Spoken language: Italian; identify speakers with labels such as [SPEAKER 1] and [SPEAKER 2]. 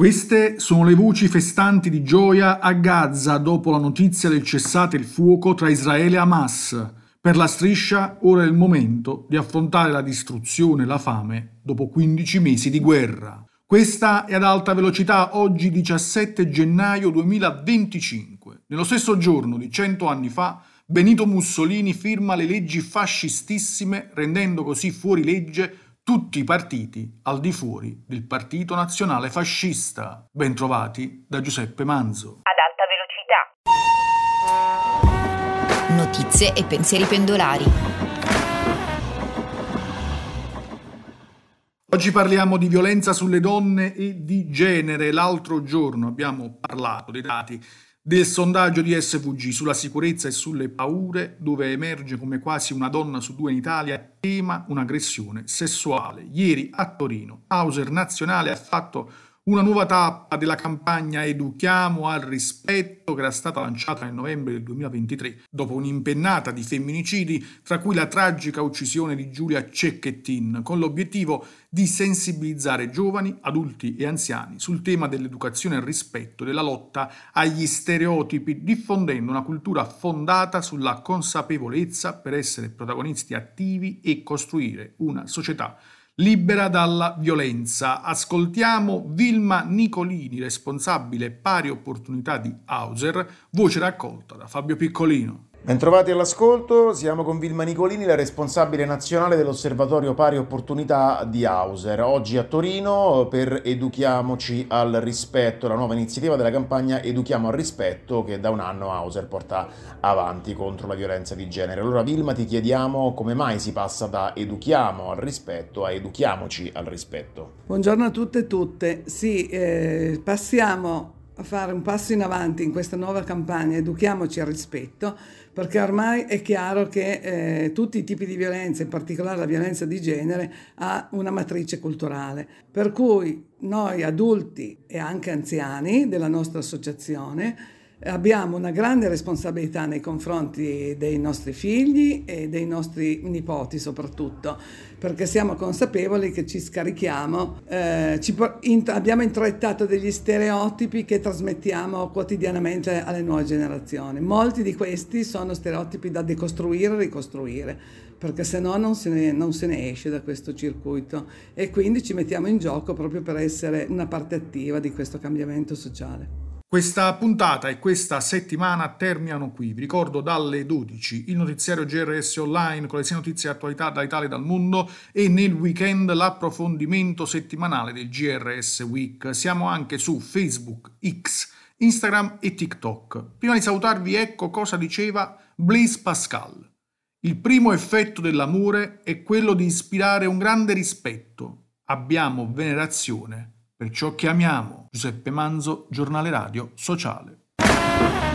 [SPEAKER 1] Queste sono le voci festanti di gioia a Gaza dopo la notizia del cessate il fuoco tra Israele e Hamas. Per la striscia, ora è il momento di affrontare la distruzione e la fame dopo 15 mesi di guerra. Questa è Ad alta velocità, oggi 17 gennaio 2025. Nello stesso giorno di 100 anni fa, Benito Mussolini firma le leggi fascistissime, rendendo così fuori legge tutti i partiti al di fuori del Partito Nazionale Fascista. Bentrovati da Giuseppe Manzo.
[SPEAKER 2] Ad alta velocità.
[SPEAKER 3] Notizie e pensieri pendolari.
[SPEAKER 1] Oggi parliamo di violenza sulle donne e di genere. L'altro giorno abbiamo parlato dei dati del sondaggio di SVG sulla sicurezza e sulle paure, dove emerge come quasi una donna su due in Italia tema un'aggressione sessuale. Ieri a Torino, Hauser Nazionale ha fatto una nuova tappa della campagna Educhiamo al rispetto, che era stata lanciata nel novembre del 2023, dopo un'impennata di femminicidi, tra cui la tragica uccisione di Giulia Cecchettin, con l'obiettivo di sensibilizzare giovani, adulti e anziani sul tema dell'educazione al rispetto, della lotta agli stereotipi, diffondendo una cultura fondata sulla consapevolezza per essere protagonisti attivi e costruire una società libera dalla violenza. Ascoltiamo Vilma Nicolini, responsabile pari opportunità di Hauser, voce raccolta da Fabio Piccolino.
[SPEAKER 4] Bentrovati all'ascolto, siamo con Vilma Nicolini, la responsabile nazionale dell'Osservatorio Pari Opportunità di Hauser. Oggi a Torino per Educhiamoci al rispetto, la nuova iniziativa della campagna Educhiamo al rispetto che da un anno Hauser porta avanti contro la violenza di genere. Allora Vilma, ti chiediamo come mai si passa da Educhiamo al rispetto a Educhiamoci al rispetto.
[SPEAKER 5] Buongiorno a tutte e tutte. Passiamo a fare un passo in avanti in questa nuova campagna Educhiamoci al rispetto, perché ormai è chiaro che tutti i tipi di violenza, in particolare la violenza di genere, ha una matrice culturale. Per cui noi adulti e anche anziani della nostra associazione abbiamo una grande responsabilità nei confronti dei nostri figli e dei nostri nipoti soprattutto, perché siamo consapevoli che ci scarichiamo, abbiamo introiettato degli stereotipi che trasmettiamo quotidianamente alle nuove generazioni. Molti di questi sono stereotipi da decostruire e ricostruire, perché se no non se ne esce da questo circuito, e quindi ci mettiamo in gioco proprio per essere una parte attiva di questo cambiamento sociale.
[SPEAKER 1] Questa puntata e questa settimana terminano qui. Vi ricordo dalle 12 il notiziario GRS Online con le 6 notizie e attualità dall'Italia e dal mondo, e nel weekend l'approfondimento settimanale del GRS Week. Siamo anche su Facebook, X, Instagram e TikTok. Prima di salutarvi, ecco cosa diceva Blaise Pascal. Il primo effetto dell'amore è quello di ispirare un grande rispetto. Abbiamo venerazione per ciò che amiamo. Giuseppe Manzo, Giornale Radio Sociale.